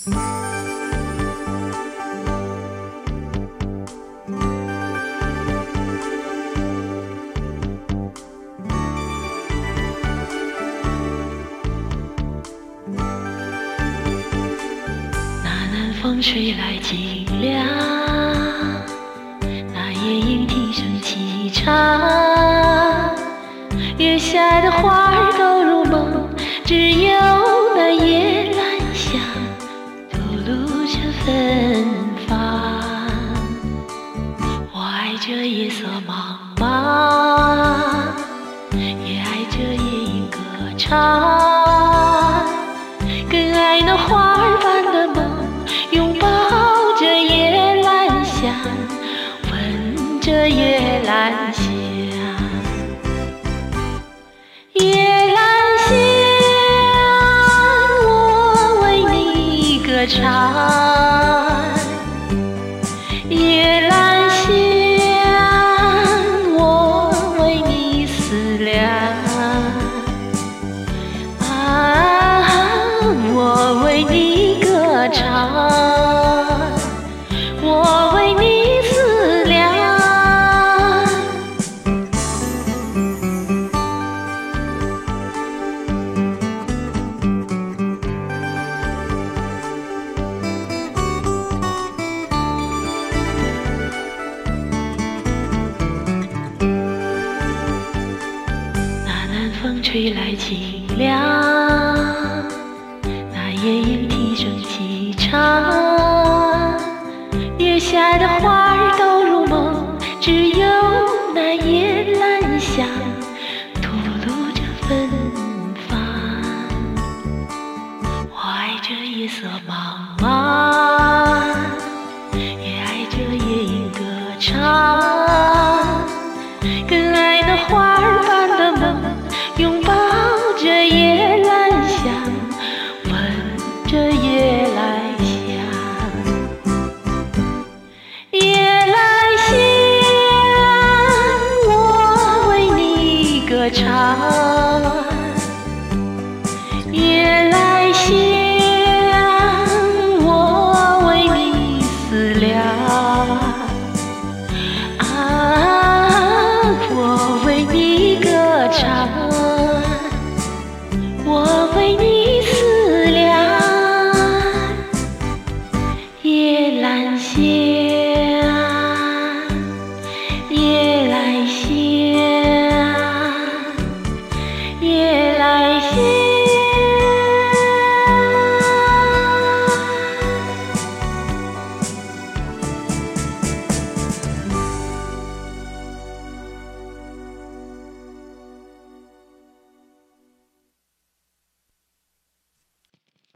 风吹来清凉，那夜莺啼声齐唱，月下的花儿都入梦，只有那夜阑香吐露着芬芳。我爱这夜色茫茫，也爱这夜莺歌唱，更爱那花儿般的梦，拥抱着夜阑香，闻着夜阑香。夜阑香，我为你歌唱。夜阑香，我为你思量。我为你歌唱，我为你思量。那南风吹来清凉，夜莺啼声齐唱，月下的花儿都入梦，只有那夜阑香吐露着芬芳。我爱这夜色茫茫，也爱这夜莺歌唱，更爱那花儿般的梦，拥抱着夜阑香，这夜来香。夜来香，我为你歌唱。夜